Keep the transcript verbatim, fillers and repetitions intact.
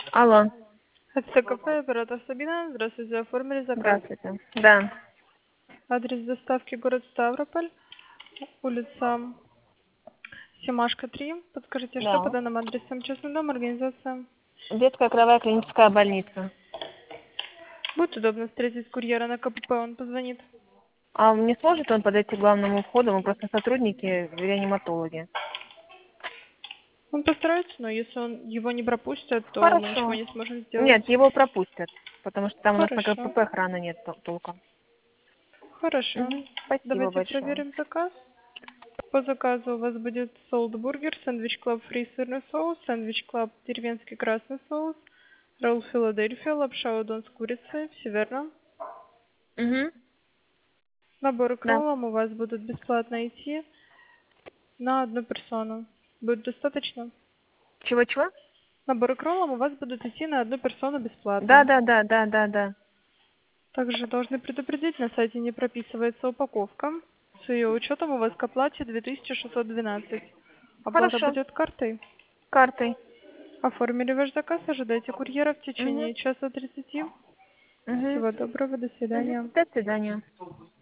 Алло, Это кафе, оператор Сабина. Здравствуйте, оформили заказ. здравствуйте. Да. Адрес доставки город Ставрополь, улица Семашко, три. Подскажите, что по Да. данным адресам? Частный дом, организация. Детская краевая клиническая больница. Будет удобно встретить курьера на КПП, он позвонит. А не сможет он подойти к главному входу? Мы просто сотрудники, реаниматологи. Он постарается, но если он его не пропустит, то мы ничего Хорошо. не сможем сделать. Нет, его пропустят, потому что там у нас на Хорошо. КПП охраны нет тол- толком. Хорошо. Мгм. Спасибо Давайте большое. проверим заказ. По заказу у вас будет солд-бургер, сэндвич клаб фри сырный соус, сэндвич клаб деревенский красный соус, ролл Филадельфия, лапша удон с курицей. Все верно? Угу. Наборы к Да. роллам у вас будут бесплатно идти на одну персону. Будет достаточно? Чего-чего? Наборы к роллам у вас будут идти на одну персону Да, бесплатно. да, да, да, да, да. Также должны предупредить, на сайте не прописывается упаковка. С ее учетом у вас к оплате две тысячи шестьсот двенадцать. Оплата Хорошо. будет картой. Картой. Оформили ваш заказ, ожидайте курьера в Угу. течение часа тридцати. Угу. Всего доброго, до Угу. свидания. До свидания.